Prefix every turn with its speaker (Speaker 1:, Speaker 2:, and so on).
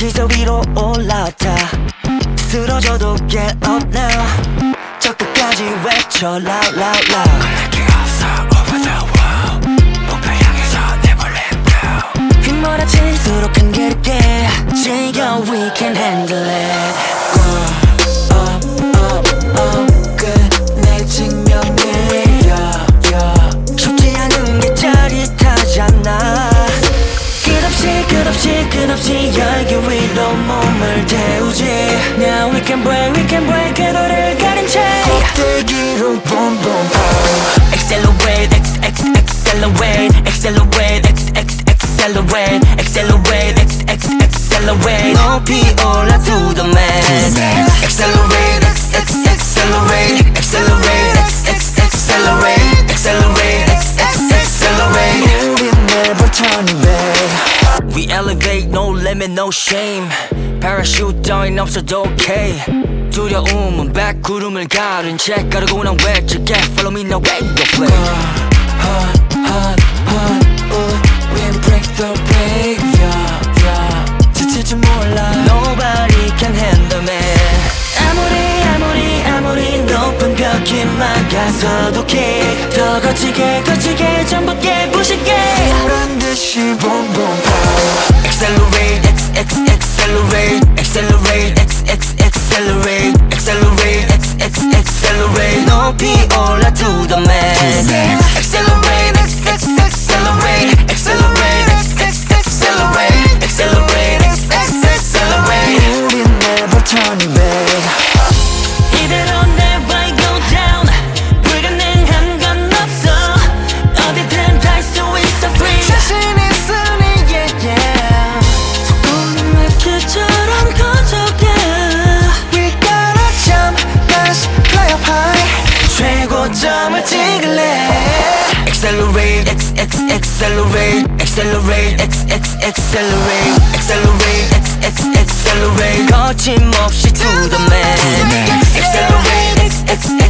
Speaker 1: 기저 위로 올라타 쓰러져도 get up now 저 끝까지 외쳐 loud loud loud
Speaker 2: 걸릴 게 없어 over the wall 목표 향해서 never let go
Speaker 1: 휘몰아칠수록 한결게 즐겨 we can handle it 끝내진 명예야 쉽지 않은 게 짜릿하잖아 끝없이 열기 위로 몸을 태우지 Now we can break 궤도를 가린 채 꼭대기로 boom boom boom Accelerate accelerate accelerate accelerate accelerate accelerate 높이 올라 to the max Accelerate accelerate accelerate accelerate accelerate accelerate 우린 never turning back We elevate, no limit, no shame Parachute 따윈 없어도 okay 두려움은 백구름을 가른 채 가르고 난 외칠게 Follow me now, wait, go play Hot, we break the break, yeah 지칠 줄 몰라 Nobody can handle me 아무리 높은 벽이 막아서도 kick 더 거치게 전부 깨부시게 보란듯이 boom boom boom Accelerate accelerate accelerate accelerate accelerate accelerate 높이 올라 to the max Accelerate accelerate accelerate accelerate accelerate accelerate 우린 never turning back 이대로 never go down 불가능한 건 없어 어디든 갈 수 있어 free 자신 있으니 yeah yeah 속도는 마켓처럼 커져가 We gotta jump dash fly up high 최고점을 찍을래 Accelerate accelerate accelerate accelerate accelerate accelerate 거침없이 to the max Accelerate